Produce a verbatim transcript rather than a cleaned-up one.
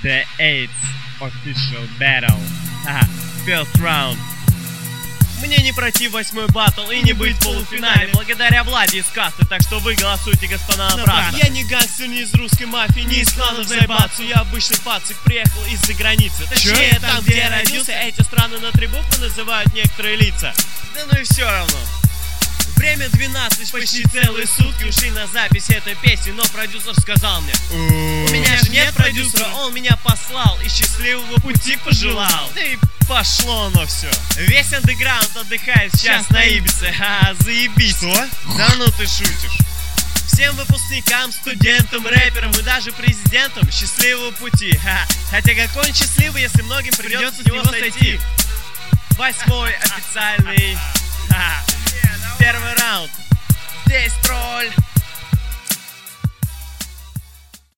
The eighth official battle. Ха, first round. Мне не пройти восьмой баттл и не быть в полуфинале благодаря Владе из касты, так что вы голосуйте, господа, направо. Я не гангстер, не из русской мафии, не из кланов Зайбацу. Я обычный пацик, приехал из-за границы. Точнее, там, где я родился, эти страны на три буквы называют некоторые лица. Да ну и все равно. Время двенадцать, почти целые сутки ушли на запись этой песни, но продюсер сказал мне: у меня же нет продюсера, он меня послал и счастливого пути пожелал. Да и пошло оно все. Весь андеграунд отдыхает сейчас на Ибице. Ха, заебись. Что? Да ну ты шутишь. Всем выпускникам, студентам, рэперам и даже президентам счастливого пути. Ха. Хотя какой он счастливый, если многим придется с него сойти. Восьмой официальный. Ха. Первый раунд. Здесь тролль.